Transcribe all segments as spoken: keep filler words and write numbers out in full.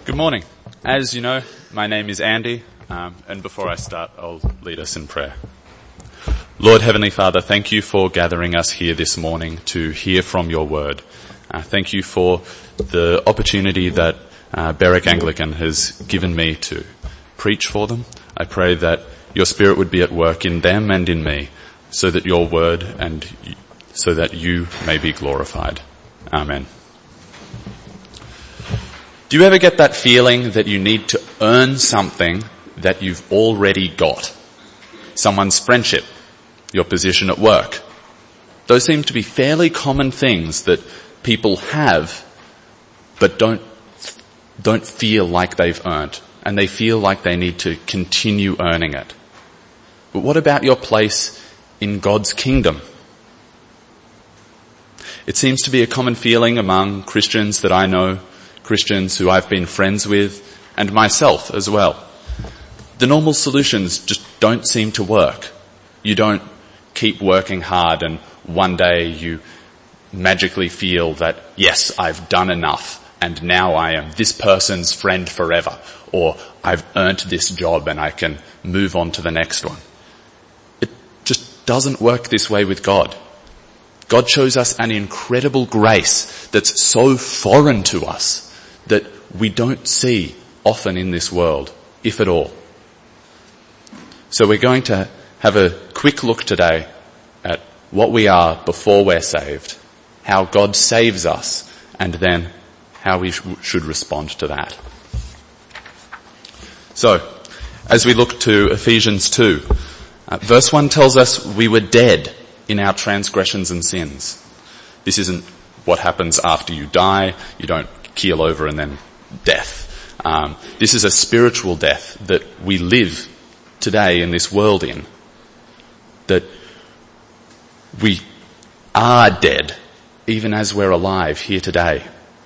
Good morning. As you know, my name is Andy, um, and before I start, I'll lead us in prayer. Lord Heavenly Father, thank you for gathering us here this morning to hear from your word. Uh, thank you for the opportunity that uh, Berwick Anglican has given me to preach for them. I pray that your Spirit would be at work in them and in me, so that your word and so that you may be glorified. Amen. Do you ever get that feeling that you need to earn something that you've already got? Someone's friendship, your position at work. Those seem to be fairly common things that people have, but don't, don't feel like they've earned, and they feel like they need to continue earning it. But what about your place in God's kingdom? It seems to be a common feeling among Christians that I know, Christians who I've been friends with, and myself as well. The normal solutions just don't seem to work. You don't keep working hard and one day you magically feel that, yes, I've done enough and now I am this person's friend forever, or I've earned this job and I can move on to the next one. It just doesn't work this way with God. God shows us an incredible grace that's so foreign to us that we don't see often in this world, if at all. So we're going to have a quick look today at what we are before we're saved, how God saves us, and then how we sh- should respond to that. So, as we look to Ephesians two, uh, verse one tells us we were dead in our transgressions and sins. This isn't what happens after you die. You don't keel over and then death. Um, this is a spiritual death that we live today in this world in. That we are dead even as we're alive here today.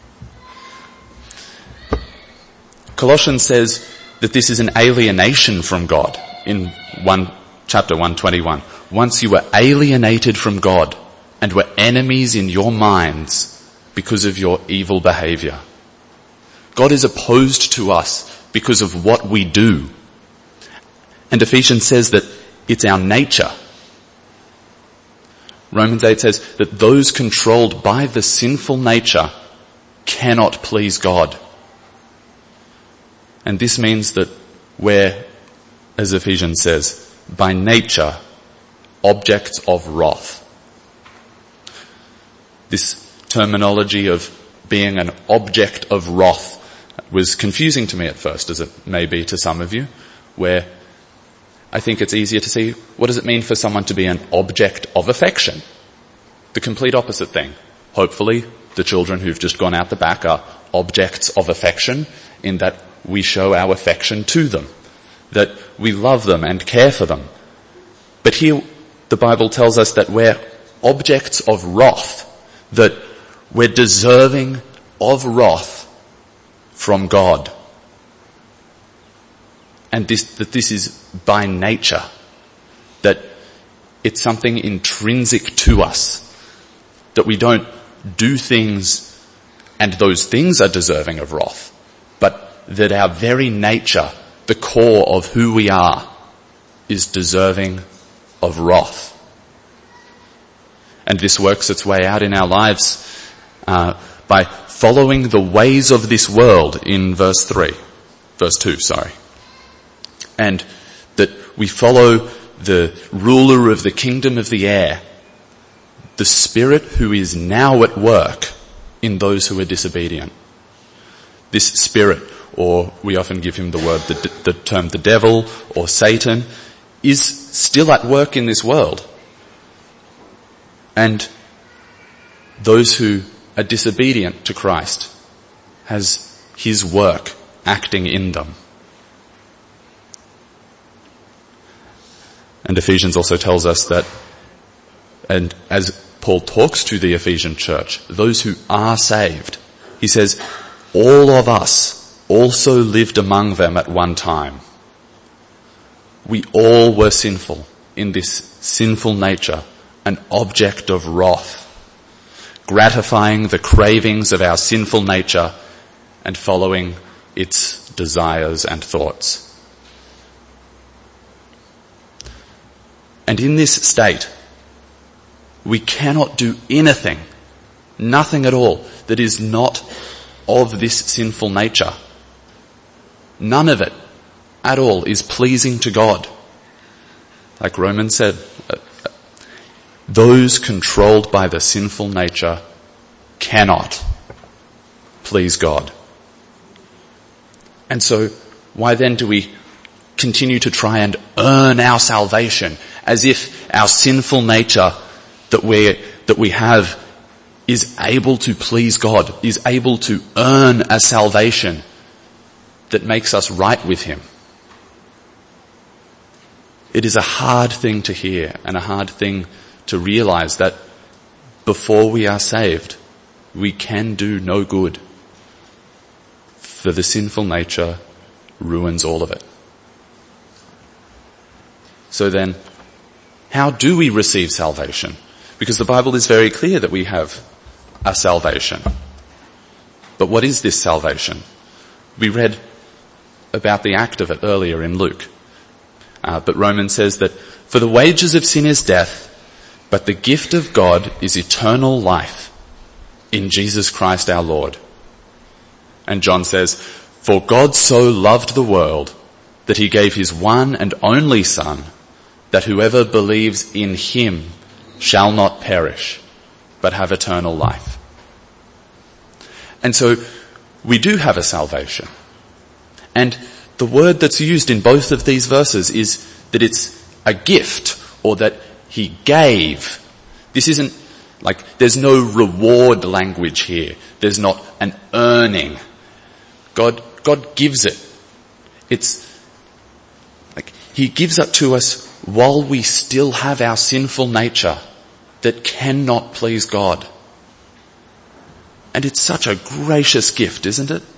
Colossians says that this is an alienation from God in one chapter one twenty-one. Once you were alienated from God and were enemies in your minds because of your evil behavior. God is opposed to us because of what we do. And Ephesians says that it's our nature. Romans eight says that those controlled by the sinful nature cannot please God. And this means that we're, as Ephesians says, by nature, objects of wrath. This terminology of being an object of wrath was confusing to me at first, as it may be to some of you, where I think it's easier to see, what does it mean for someone to be an object of affection? The complete opposite thing. Hopefully, the children who've just gone out the back are objects of affection in that we show our affection to them, that we love them and care for them. But here, the Bible tells us that we're objects of wrath, that we're deserving of wrath from God. And this, that this is by nature, that it's something intrinsic to us, that we don't do things and those things are deserving of wrath, but that our very nature, the core of who we are, is deserving of wrath. And this works its way out in our lives uh, by following the ways of this world in verse three, verse two, sorry. And that we follow the ruler of the kingdom of the air, the Spirit who is now at work in those who are disobedient. This Spirit, or we often give him the word, the, the term the devil or Satan, is still at work in this world. And those who are disobedient to Christ has his work acting in them. And Ephesians also tells us that, and as Paul talks to the Ephesian church, those who are saved, he says, all of us also lived among them at one time. We all were sinful in this sinful nature, an object of wrath, gratifying the cravings of our sinful nature and following its desires and thoughts. And in this state, we cannot do anything, nothing at all, that is not of this sinful nature. None of it at all is pleasing to God. Like Romans said, those controlled by the sinful nature cannot please God. And so, why then do we continue to try and earn our salvation, as if our sinful nature that we that we have is able to please God, is able to earn a salvation that makes us right with Him? It is a hard thing to hear and a hard thing to realize that before we are saved, we can do no good, for the sinful nature ruins all of it. So then, how do we receive salvation? Because the Bible is very clear that we have a salvation. But what is this salvation? We read about the act of it earlier in Luke. Uh, but Romans says that, for the wages of sin is death, but the gift of God is eternal life in Jesus Christ our Lord. And John says, for God so loved the world that He gave His one and only Son, that whoever believes in Him shall not perish, but have eternal life. And so we do have a salvation. And the word that's used in both of these verses is that it's a gift, or that He gave. This isn't like, there's no reward language here. There's not an earning. God, God gives it. It's like He gives it to us while we still have our sinful nature that cannot please God. And it's such a gracious gift, isn't it?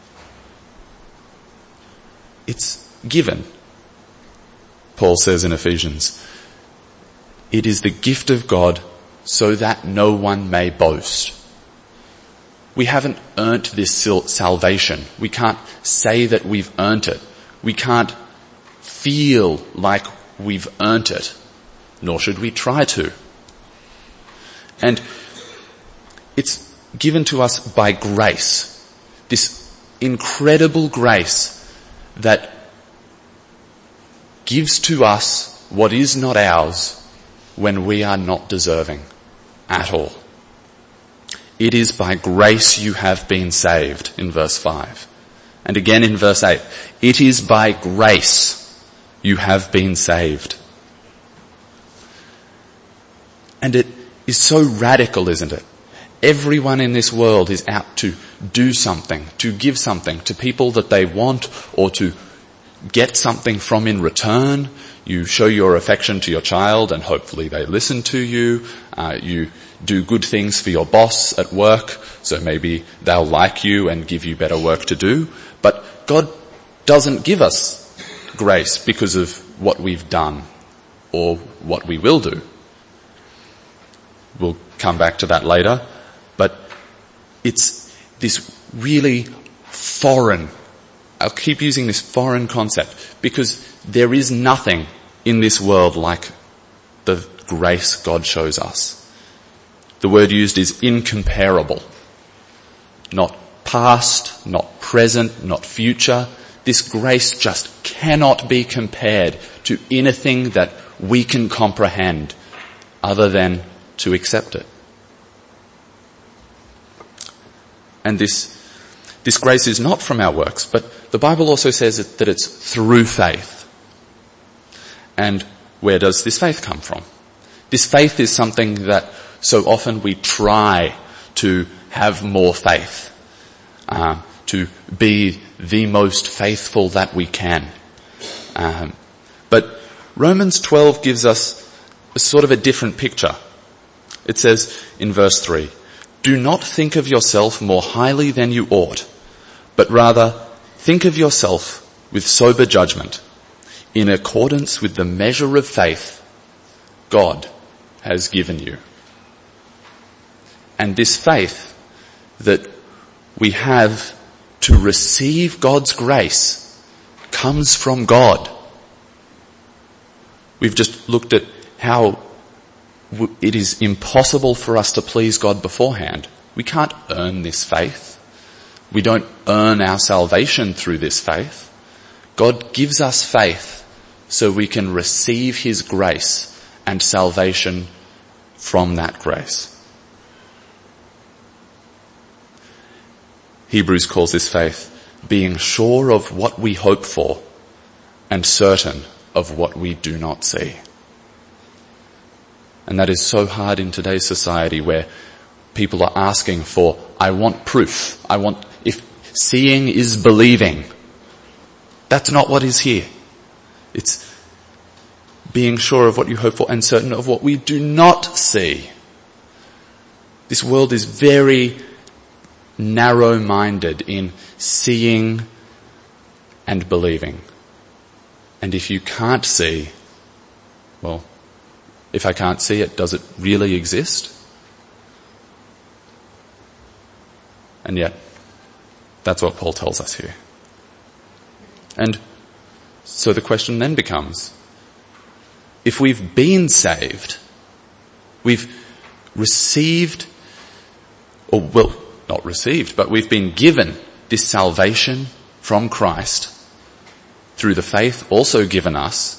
It's given. Paul says in Ephesians, it is the gift of God so that no one may boast. We haven't earned this salvation. We can't say that we've earned it. We can't feel like we've earned it, nor should we try to. And it's given to us by grace, this incredible grace that gives to us what is not ours when we are not deserving at all. It is by grace you have been saved, in verse five. And again in verse eight, it is by grace you have been saved. And it is so radical, isn't it? Everyone in this world is out to do something, to give something to people that they want, or to get something from in return. You show your affection to your child and hopefully they listen to you. Uh, you do good things for your boss at work, so maybe they'll like you and give you better work to do. But God doesn't give us grace because of what we've done or what we will do. We'll come back to that later. But it's this really foreign, I'll keep using this foreign concept, because there is nothing in this world like the grace God shows us. The word used is incomparable. Not past, not present, not future. This grace just cannot be compared to anything that we can comprehend other than to accept it. And this, this grace is not from our works, but the Bible also says that, that it's through faith. And where does this faith come from? This faith is something that so often we try to have more faith, uh, to be the most faithful that we can. Um, but Romans twelve gives us a sort of a different picture. It says in verse three, do not think of yourself more highly than you ought, but rather think of yourself with sober judgment, in accordance with the measure of faith God has given you. And this faith that we have to receive God's grace comes from God. We've just looked at how it is impossible for us to please God beforehand. We can't earn this faith. We don't earn our salvation through this faith. God gives us faith so we can receive his grace and salvation from that grace. Hebrews calls this faith being sure of what we hope for and certain of what we do not see. And that is so hard in today's society where people are asking for, I want proof. I want, if seeing is believing. That's not what is here. It's being sure of what you hope for and certain of what we do not see. This world is very narrow-minded in seeing and believing. And if you can't see, well, if I can't see it, does it really exist? And yet, that's what Paul tells us here. And so the question then becomes, if we've been saved, we've received, or well, not received, but we've been given this salvation from Christ through the faith also given us,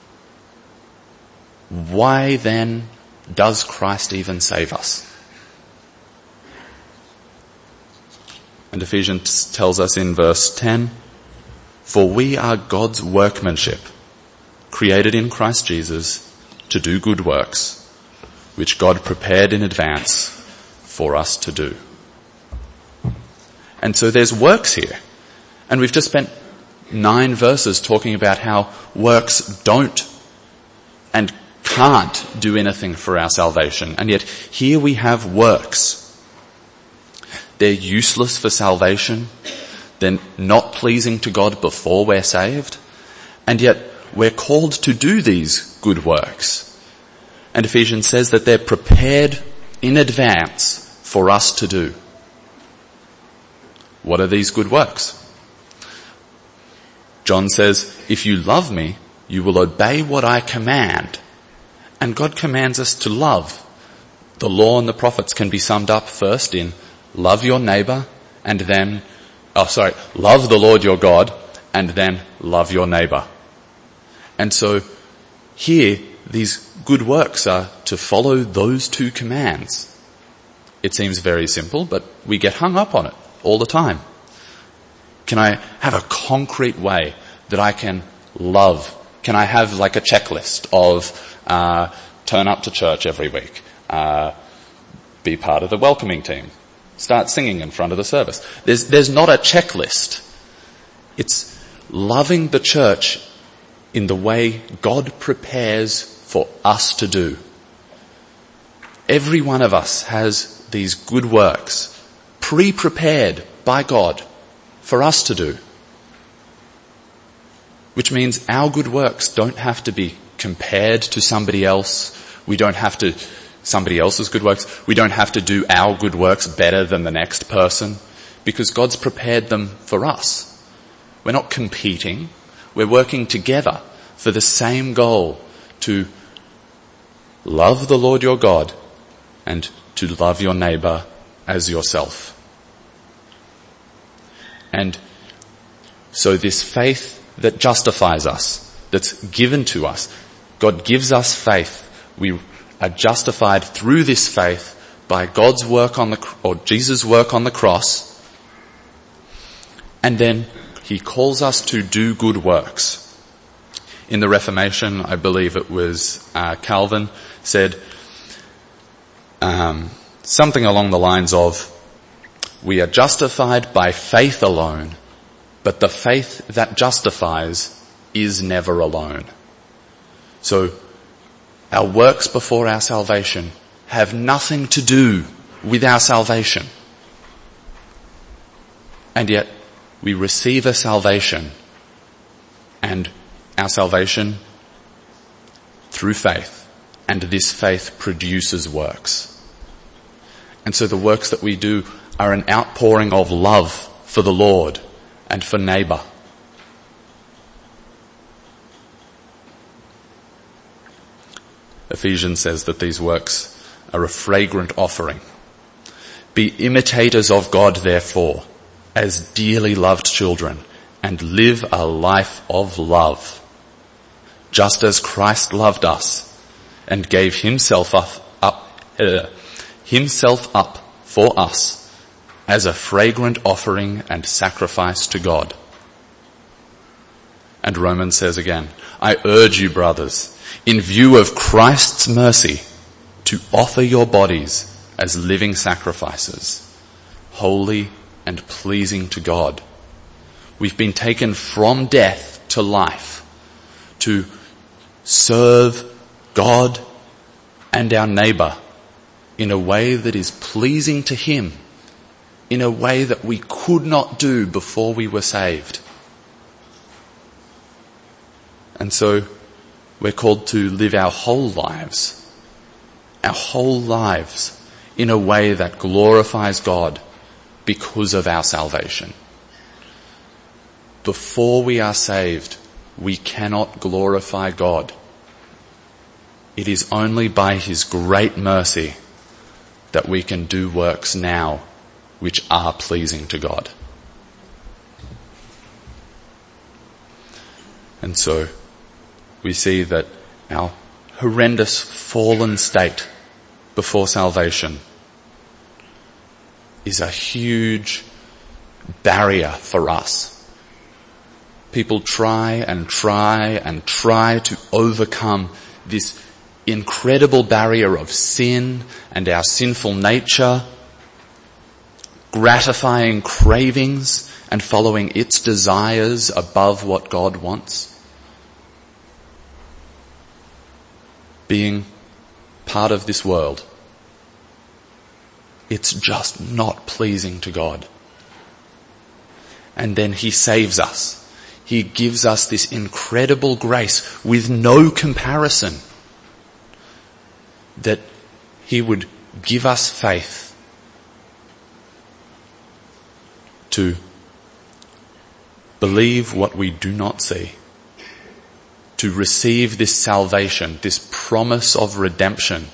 why then does Christ even save us? And Ephesians tells us in verse ten, for we are God's workmanship, created in Christ Jesus to do good works, which God prepared in advance for us to do. And so there's works here. And we've just spent nine verses talking about how works don't and can't do anything for our salvation. And yet here we have works. They're useless for salvation. They're not pleasing to God before we're saved. And yet we're called to do these good works. And Ephesians says that they're prepared in advance for us to do. What are these good works? John says, if you love me, you will obey what I command. And God commands us to love. The law and the prophets can be summed up first in love your neighbor and then, oh sorry, love the Lord your God and then love your neighbor. And so here, these good works are to follow those two commands. It seems very simple, but we get hung up on it all the time. Can I have a concrete way that I can love? Can I have like a checklist of uh turn up to church every week, uh be part of the welcoming team, start singing in front of the service? There's there's not a checklist. It's loving the church in the way God prepares for us to do. Every one of us has these good works pre-prepared by God for us to do. Which means our good works don't have to be compared to somebody else. We don't have to, somebody else's good works. We don't have to do our good works better than the next person because God's prepared them for us. We're not competing. We're working together for the same goal, to love the Lord your God and to love your neighbor as yourself. And so this faith that justifies us, that's given to us, God gives us faith. We are justified through this faith by God's work on the, or Jesus' work on the cross. And then he calls us to do good works. In the Reformation, I believe it was uh, Calvin said um, something along the lines of, we are justified by faith alone, but the faith that justifies is never alone. So our works before our salvation have nothing to do with our salvation. And yet we receive a salvation, and our salvation through faith, and this faith produces works. And so the works that we do are an outpouring of love for the Lord and for neighbour. Ephesians says that these works are a fragrant offering. Be imitators of God, therefore, as dearly loved children, and live a life of love, just as Christ loved us and gave himself up, up uh, himself up for us as a fragrant offering and sacrifice to God. And Romans says again, I urge you, brothers, in view of Christ's mercy, to offer your bodies as living sacrifices, holy and pleasing to God. We've been taken from death to life to serve God and our neighbour in a way that is pleasing to him, in a way that we could not do before we were saved. And so we're called to live our whole lives, our whole lives in a way that glorifies God because of our salvation. Before we are saved, we cannot glorify God. It is only by his great mercy that we can do works now which are pleasing to God. And so we see that our horrendous fallen state before salvation is a huge barrier for us. People try and try and try to overcome this incredible barrier of sin and our sinful nature, gratifying cravings and following its desires above what God wants. Being part of this world, it's just not pleasing to God. And then he saves us. He gives us this incredible grace with no comparison, that he would give us faith to believe what we do not see, to receive this salvation, this promise of redemption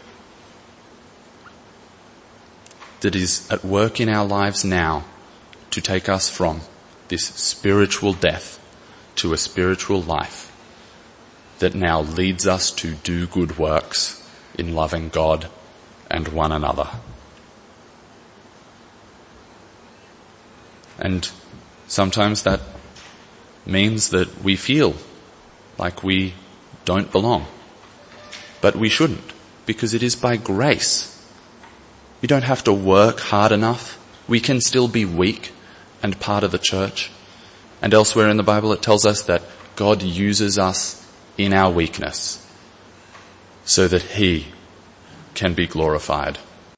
that is at work in our lives now to take us from this spiritual death to a spiritual life that now leads us to do good works in loving God and one another. And sometimes that means that we feel like we don't belong. But we shouldn't, because it is by grace. We don't have to work hard enough. We can still be weak and part of the church. And elsewhere in the Bible it tells us that God uses us in our weakness so that he can be glorified.